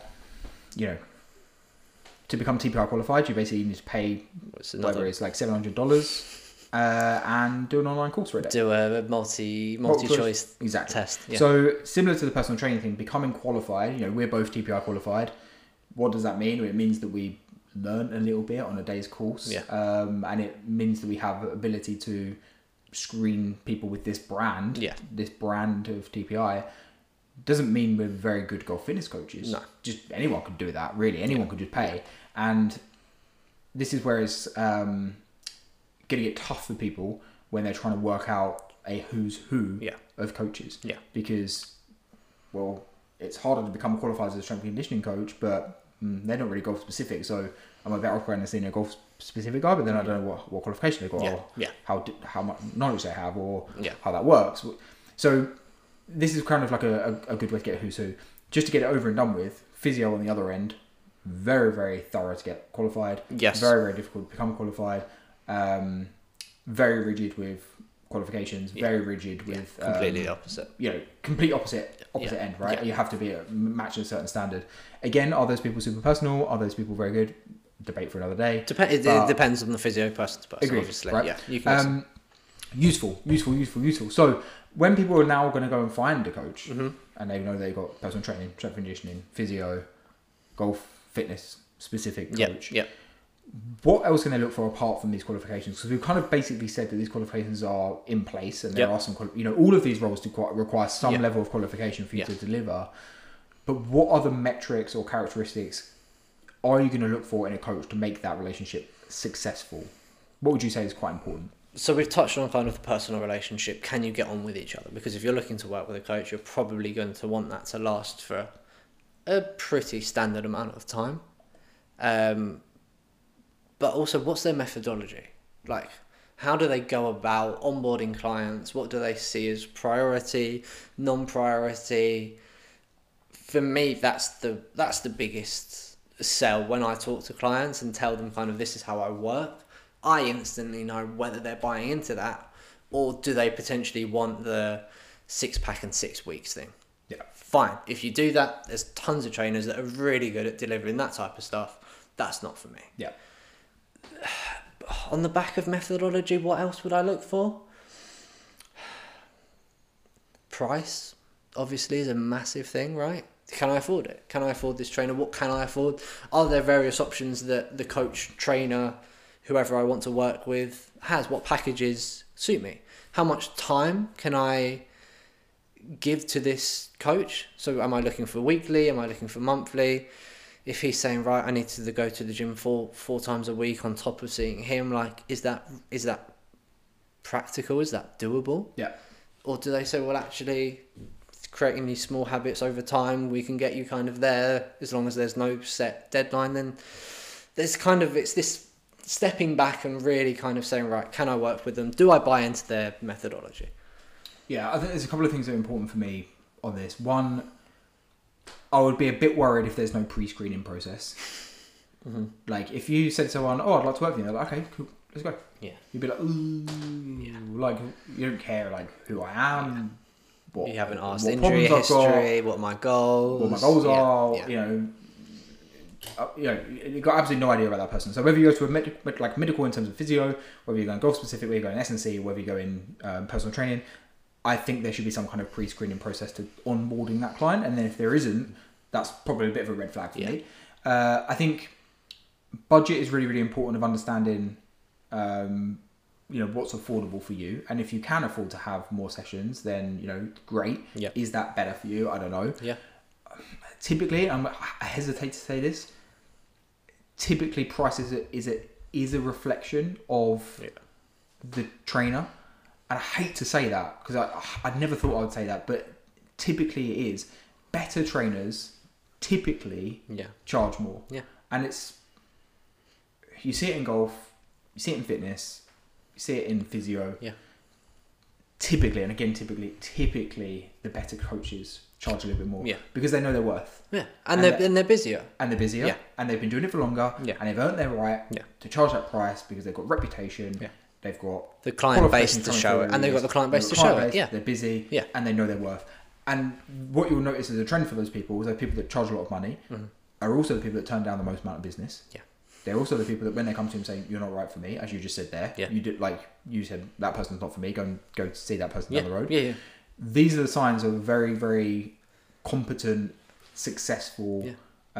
to become TPI qualified, you basically need to pay whatever it's like $700 and do an online course for a day. Do a multi-choice exactly. test. Yeah. So similar to the personal training thing, becoming qualified, we're both TPI qualified. What does that mean? It means that we learn a little bit on a day's course. Yeah. And it means that we have the ability to screen people with this brand. Yeah. This brand of TPI. Doesn't mean we're very good golf fitness coaches. No. Just anyone could do that, really. Anyone could just pay. And this is where it's going to get tough for people when they're trying to work out a who's who of coaches. Yeah. Because, well, it's harder to become qualified as a strength and conditioning coach, but they're not really golf specific. So I'm a better off going and seeing a golf specific guy, but then I don't know what qualification they've got or how much knowledge they have or how that works. So this is kind of like a good way to get who's who. Just to get it over and done with, physio on the other end, very, very thorough to get qualified. Yes. Very, very difficult to become qualified. Very rigid with qualifications, very rigid with... completely the opposite. Complete opposite end, right? You have to be matching a certain standard. Again, are those people super personal? Are those people very good? Debate for another day. It depends on the physio person to person, agreed, obviously. Right? Yeah, you can Useful. So when people are now going to go and find a coach, mm-hmm. and they know they've got personal training, strength conditioning, physio, golf, fitness specific coach, what else can they look for apart from these qualifications? Because we've kind of basically said that these qualifications are in place, and there are some, all of these roles require some level of qualification for you to deliver. But what other metrics or characteristics are you going to look for in a coach to make that relationship successful? What would you say is quite important? So we've touched on kind of the personal relationship. Can you get on with each other? Because if you're looking to work with a coach, you're probably going to want that to last for a pretty standard amount of time. But also, what's their methodology? Like, how do they go about onboarding clients? What do they see as priority, non-priority? For me, that's the biggest sell when I talk to clients and tell them kind of this is how I work. I instantly know whether they're buying into that or do they potentially want the 6-pack and 6 weeks thing. Yeah. Fine. If you do that, there's tons of trainers that are really good at delivering that type of stuff. That's not for me. Yeah. On the back of methodology, what else would I look for? Price, obviously, is a massive thing, right? Can I afford it? Can I afford this trainer? What can I afford? Are there various options that the coach, trainer, whoever I want to work with has? What packages suit me? How much time can I give to this coach? So am I looking for weekly? Am I looking for monthly? If he's saying, right, I need to go to the gym four times a week on top of seeing him, like, is that practical? Is that doable? Yeah. Or do they say, well, actually, creating these small habits over time, we can get you kind of there as long as there's no set deadline? Then there's kind of, it's this stepping back and really kind of saying, right, can I work with them? Do I buy into their methodology? Yeah, I think there's a couple of things that are important for me on this. One, I would be a bit worried if there's no pre-screening process. Mm-hmm. Like, if you said to someone, I'd like to work with you, they're like, okay, cool, let's go. Yeah. You'd be like, ooh, like, you don't care, like, who I am, what you haven't asked injury history, what my goals are, you've got absolutely no idea about that person. So whether you go to a medical in terms of physio, whether you're going golf specific, whether you're going S&C, whether you're going personal training, I think there should be some kind of pre-screening process to onboarding that client. And then if there isn't, that's probably a bit of a red flag for me. I think budget is really, really important of understanding, what's affordable for you. And if you can afford to have more sessions, then, great. Yeah. Is that better for you? I don't know. Yeah. typically, I hesitate to say this. Typically, price is a reflection of the trainer, and I hate to say that because I never thought I would say that, but typically it is. Better trainers typically charge more, and you see it in golf, you see it in fitness, you see it in physio. Typically, and again, typically the better coaches charge a little bit more because they know their worth. And they're busier. And they've been doing it for longer. And they've earned their right to charge that price because they've got reputation. They've got the client base to show it, and they've got the client base to show it. They're busy. And they know their worth. And what you'll notice as a trend for those people is those people that charge a lot of money are also the people that turn down the most amount of business. They're also the people that when they come to him saying you're not right for me, as you just said there, you did, like you said, that person's not for me. Go see that person down the road. These are the signs of a very, very competent, successful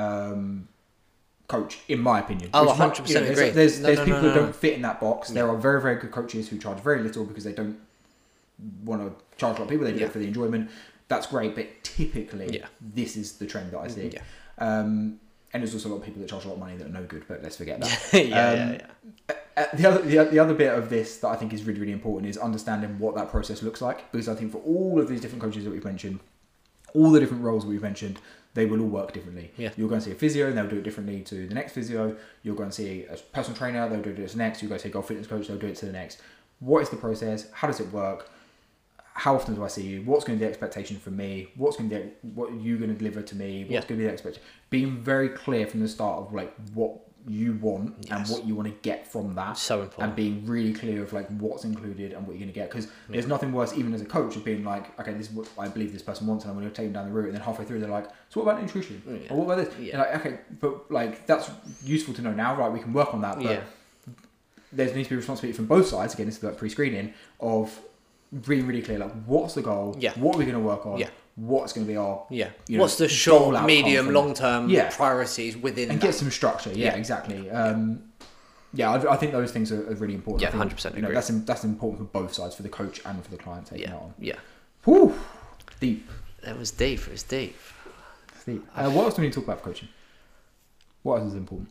coach, in my opinion. 100% agree. There's people that don't fit in that box. There are very, very good coaches who charge very little because they don't want to charge a lot of people. They do it for the enjoyment. That's great, but typically this is the trend that I see. And there's also a lot of people that charge a lot of money that are no good, but let's forget that. The other bit of this that I think is really, really important is understanding what that process looks like, because I think for all of these different coaches that we've mentioned, all the different roles that we've mentioned, they will all work differently. You'll go and see a physio and they'll do it differently to the next physio. You'll go and see a personal trainer, they'll do this next. You'll go see a golf fitness coach, they'll do it to the next. What is the process? How does it work? How often do I see you? What's going to be the expectation from me? What are you going to deliver to me? What's going to be the expectation? Being very clear from the start of like what you want and what you want to get from that. So important. And being really clear of like what's included and what you're going to get. Because there's nothing worse, even as a coach, of being like, okay, this is what I believe this person wants, and I'm going to take them down the route. And then halfway through, they're like, so what about nutrition? Or what about this? Like, okay, but like that's useful to know now, right? We can work on that. But there needs to be responsibility from both sides. Again, this is like pre-screening of being really clear, like what's the goal? What are we going to work on? What's going to be our what's the short, medium, long term priorities within and that. Get some structure. Exactly. I think those things are really important. 100% agree. That's important for both sides, for the coach and for the client taking that on. Whew. Deep. It was deep. What else do we need to talk about for coaching? What else is important?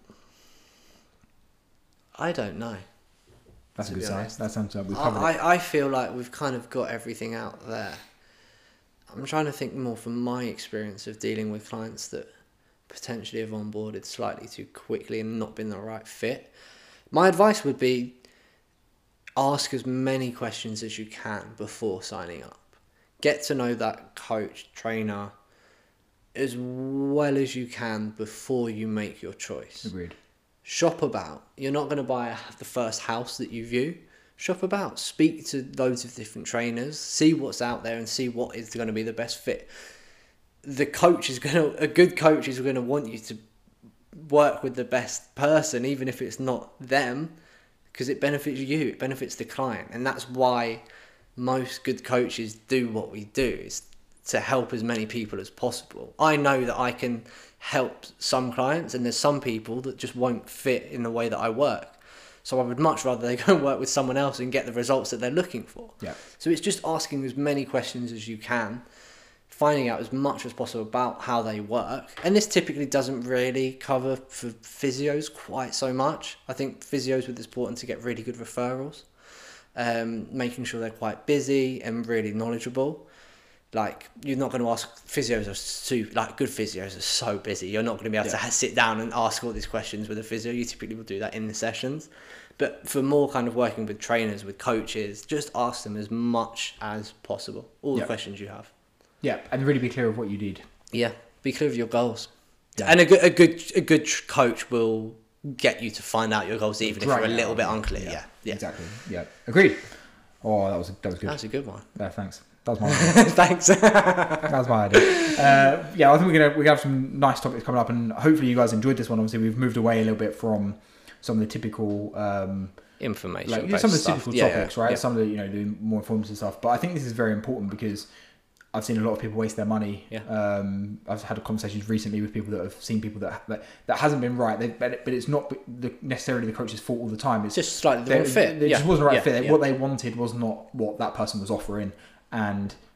I don't know. That's a good sign. That sounds like we've covered it. I feel like we've kind of got everything out there. I'm trying to think more from my experience of dealing with clients that potentially have onboarded slightly too quickly and not been the right fit. My advice would be ask as many questions as you can before signing up. Get to know that coach, trainer, as well as you can before you make your choice. Agreed. Shop about. You're not going to buy the first house that you view. Shop about. Speak to loads of different trainers. See what's out there and see what is going to be the best fit. A good coach is going to want you to work with the best person, even if it's not them, because it benefits you. It benefits the client, and that's why most good coaches do what we do, is to help as many people as possible. I know that I can help some clients, and there's some people that just won't fit in the way that I work. So I would much rather they go and work with someone else and get the results that they're looking for. So it's just asking as many questions as you can, finding out as much as possible about how they work. And this typically doesn't really cover for physios quite so much. I think physios it's important to get really good referrals, making sure they're quite busy and really knowledgeable. Like, you're not going to ask good physios are so busy. You're not going to be able to sit down and ask all these questions with a physio. You typically will do that in the sessions. But for more kind of working with trainers, with coaches, just ask them as much as possible. All the questions you have. Yeah, and really be clear of what you need. Yeah, be clear of your goals. Yeah. And a good coach will get you to find out your goals, even if you're a little bit unclear. Yeah, exactly. Yeah, agreed. Oh, that was good. That was a good one. Yeah, thanks. That was my idea. Thanks. That was my idea. I think we have some nice topics coming up, and hopefully you guys enjoyed this one. Obviously, we've moved away a little bit from some of the typical information, some of the typical topics, right? Some of the the more informative stuff. But I think this is very important because I've seen a lot of people waste their money. I've had conversations recently with people that have seen people that hasn't been right. But it's not necessarily the coach's fault all the time. It's just slightly the wrong fit. It just wasn't the right fit. What they wanted was not what that person was offering. And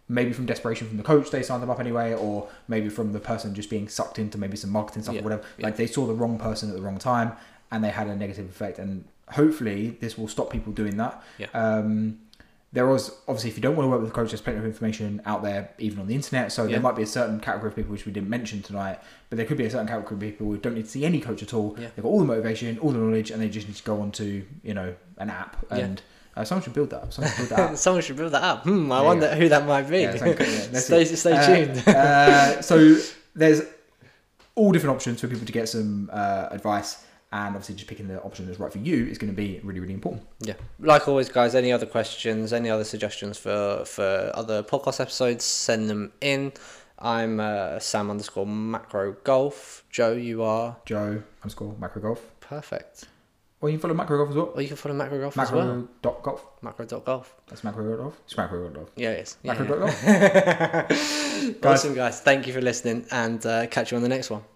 maybe from desperation from the coach, they signed them up anyway, or maybe from the person just being sucked into maybe some marketing stuff or whatever. Like they saw the wrong person at the wrong time and they had a negative effect. And hopefully this will stop people doing that. There was, obviously, if you don't want to work with a coach, there's plenty of information out there, even on the internet. So there might be a certain category of people which we didn't mention tonight, but there could be a certain category of people who don't need to see any coach at all. They've got all the motivation, all the knowledge, and they just need to go onto, an app. And someone should build that. Someone should build that app. I wonder who that might be. Stay tuned. So there's all different options for people to get some advice. And obviously just picking the option that's right for you is going to be really, really important. Yeah. Like always, guys, any other questions, any other suggestions for other podcast episodes, send them in. I'm Sam_macro_golf. Joe, you are? Joe_macro_golf. Perfect. Or you can follow Macro Golf as well. Or you can follow Macro Golf as well. Macro.golf. Macro.golf. That's Macro.golf. It's Macro.golf. Yeah, it is. Macro.golf. Awesome, guys. Thank you for listening and catch you on the next one.